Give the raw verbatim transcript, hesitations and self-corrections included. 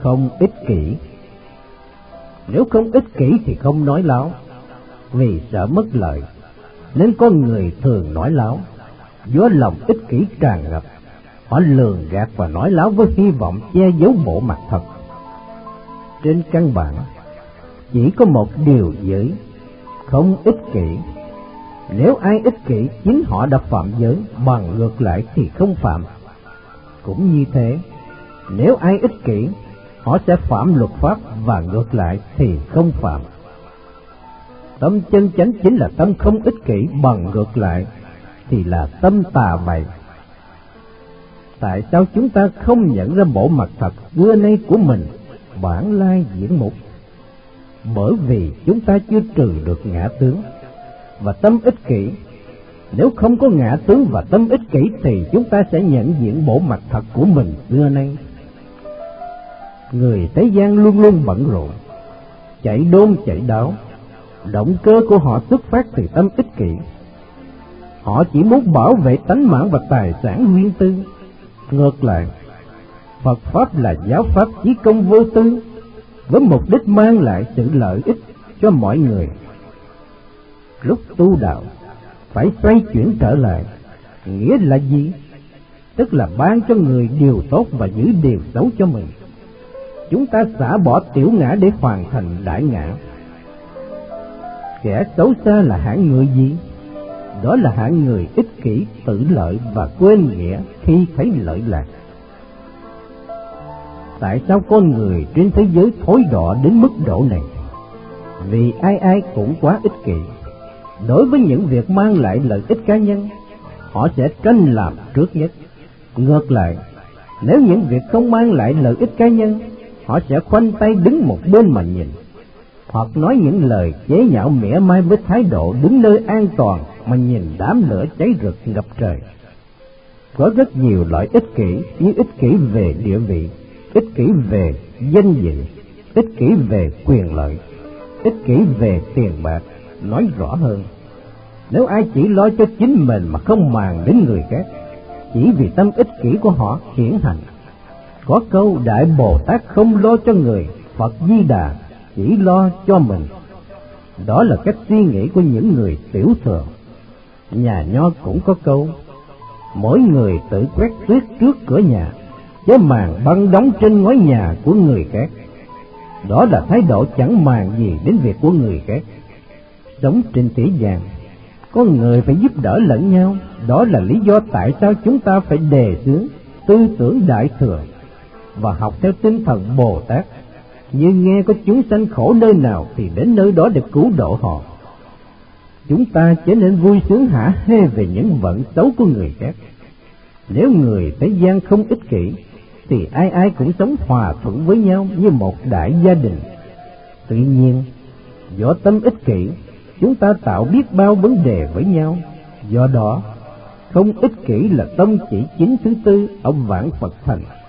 không ích kỷ. Nếu không ích kỷ thì không nói láo, vì sợ mất lợi, nên con người thường nói láo. Do lòng ích kỷ tràn ngập, họ lường gạt và nói láo với hy vọng che giấu bộ mặt thật. Trên căn bản, chỉ có một điều giới, không ích kỷ. Nếu ai ích kỷ, chính họ đã phạm giới, bằng ngược lại thì không phạm. Cũng như thế, nếu ai ích kỷ, họ sẽ phạm luật pháp, và ngược lại thì không phạm. Tâm chân chánh chính là tâm không ích kỷ, bằng ngược lại thì là tâm tà bậy. Tại sao chúng ta không nhận ra bộ mặt thật xưa nay của mình, bản lai diễn mục? Bởi vì chúng ta chưa trừ được ngã tướng và tâm ích kỷ. Nếu không có ngã tướng và tâm ích kỷ thì chúng ta sẽ nhận diện bộ mặt thật của mình xưa nay. Người thế gian luôn luôn bận rộn, chạy đôn chạy đáo. Động cơ của họ xuất phát từ tâm ích kỷ. Họ chỉ muốn bảo vệ tánh mạng và tài sản riêng tư. Ngược lại, Phật Pháp là giáo pháp chí công vô tư, với mục đích mang lại sự lợi ích cho mọi người. Lúc tu đạo, phải xoay chuyển trở lại. Nghĩa là gì? Tức là ban cho người điều tốt và giữ điều xấu cho mình. Chúng ta xả bỏ tiểu ngã để hoàn thành đại ngã. Kẻ xấu xa là hạng người gì? Đó là hạng người ích kỷ, tự lợi và quên nghĩa khi thấy lợi lạc. Tại sao con người trên thế giới thối đọa đến mức độ này? Vì ai ai cũng quá ích kỷ. Đối với những việc mang lại lợi ích cá nhân, họ sẽ tranh làm trước nhất. Ngược lại, nếu những việc không mang lại lợi ích cá nhân, họ sẽ khoanh tay đứng một bên mà nhìn, hoặc nói những lời chế nhạo mỉa mai với thái độ đứng nơi an toàn mà nhìn đám lửa cháy rực ngập trời. Có rất nhiều loại ích kỷ, như ích kỷ về địa vị, ích kỷ về danh dự, ích kỷ về quyền lợi, ích kỷ về tiền bạc. Nói rõ hơn, nếu ai chỉ lo cho chính mình mà không màng đến người khác, chỉ vì tâm ích kỷ của họ hiển hành. Có câu Đại Bồ Tát không lo cho người, Phật Di Đà chỉ lo cho mình. Đó là cách suy nghĩ của những người tiểu thừa. Nhà Nho cũng có câu, mỗi người tự quét tuyết trước cửa nhà, chớ màng băng đóng trên ngói nhà của người khác. Đó là thái độ chẳng màng gì đến việc của người khác. Sống trên thế gian, con người phải giúp đỡ lẫn nhau. Đó là lý do tại sao chúng ta phải đề xướng tư tưởng đại thừa và học theo tinh thần Bồ Tát. Như nghe có chúng sanh khổ nơi nào thì đến nơi đó để cứu độ họ. Chúng ta trở nên vui sướng hả hê về những vận xấu của người khác. Nếu người thế gian không ích kỷ, thì ai ai cũng sống hòa thuận với nhau như một đại gia đình. Tuy nhiên, do tâm ích kỷ, chúng ta tạo biết bao vấn đề với nhau. Do đó, không ích kỷ là tâm chỉ chính thứ tư ở vạn Phật thành.